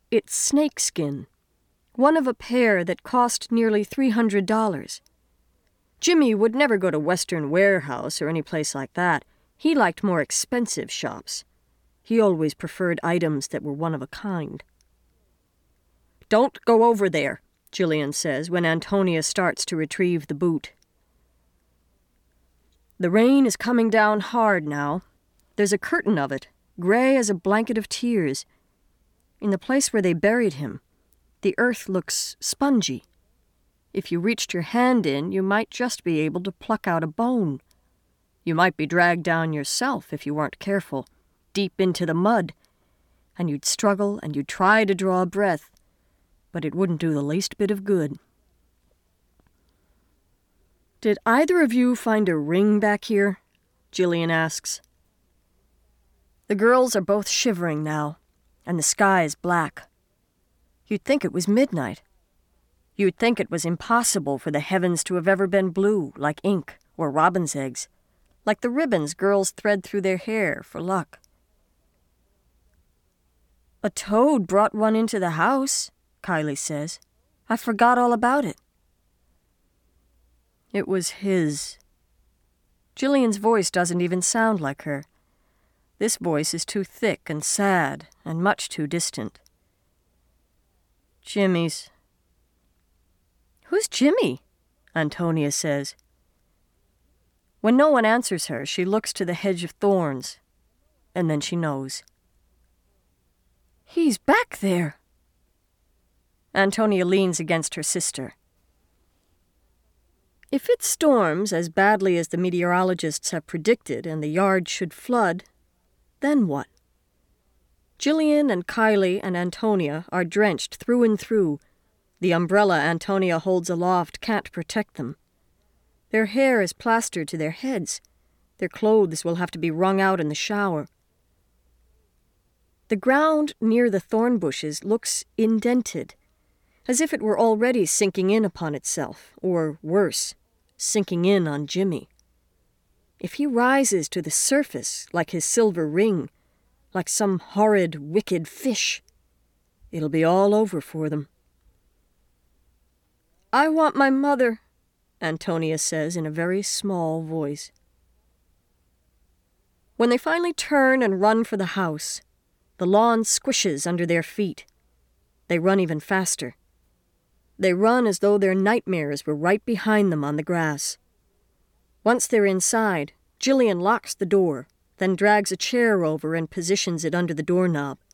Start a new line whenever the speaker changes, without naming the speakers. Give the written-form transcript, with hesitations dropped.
It's snakeskin, one of a pair that cost nearly $300. Jimmy would never go to Western Warehouse or any place like that. He liked more expensive shops. He always preferred items that were one of a kind. "Don't go over there," Jillian says when Antonia starts to retrieve the boot. The rain is coming down hard now. There's a curtain of it, gray as a blanket of tears. In the place where they buried him, the earth looks spongy. If you reached your hand in, you might just be able to pluck out a bone. You might be dragged down yourself if you weren't careful, deep into the mud, and you'd struggle and you'd try to draw a breath, but it wouldn't do the least bit of good. "Did either of you find a ring back here?" Jillian asks. The girls are both shivering now, and the sky is black. You'd think it was midnight. You'd think it was impossible for the heavens to have ever been blue, like ink or robin's eggs, like the ribbons girls thread through their hair for luck. "A toad brought one into the house," Kylie says. "I forgot all about it." It was his. Jillian's voice doesn't even sound like her. This voice is too thick and sad and much too distant. "Jimmy's." "Who's Jimmy?" Antonia says. When no one answers her, she looks to the hedge of thorns, and then she knows. "He's back there." Antonia leans against her sister. If it storms as badly as the meteorologists have predicted and the yard should flood, then what? Jillian and Kylie and Antonia are drenched through and through. The umbrella Antonia holds aloft can't protect them. Their hair is plastered to their heads. Their clothes will have to be wrung out in the shower. The ground near the thorn bushes looks indented, as if it were already sinking in upon itself, or worse, sinking in on Jimmy. If he rises to the surface like his silver ring, like some horrid, wicked fish, it'll be all over for them. "I want my mother," Antonia says in a very small voice. When they finally turn and run for the house, the lawn squishes under their feet. They run even faster. They run as though their nightmares were right behind them on the grass. Once they're inside, Jillian locks the door, then drags a chair over and positions it under the doorknob.